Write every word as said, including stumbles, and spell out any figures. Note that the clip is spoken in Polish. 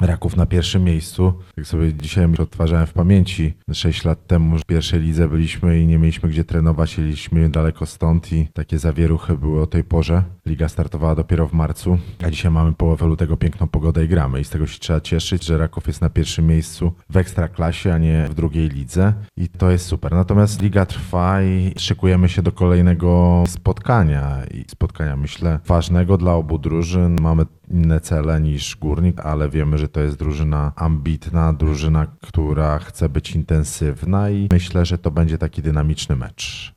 Raków na pierwszym miejscu. Jak sobie dzisiaj odtwarzałem w pamięci, sześć lat temu w pierwszej lidze byliśmy i nie mieliśmy gdzie trenować, siedzieliśmy daleko stąd i takie zawieruchy były o tej porze. Liga startowała dopiero w marcu, a dzisiaj mamy połowę lutego, piękną pogodę i gramy. I z tego się trzeba cieszyć, że Raków jest na pierwszym miejscu w Ekstraklasie, a nie w drugiej lidze. I to jest super. Natomiast liga trwa i szykujemy się do kolejnego spotkania. I spotkania, myślę, ważnego dla obu drużyn. Mamy inne cele niż Górnik, ale wiemy, że to jest drużyna ambitna, drużyna, która chce być intensywna i myślę, że to będzie taki dynamiczny mecz.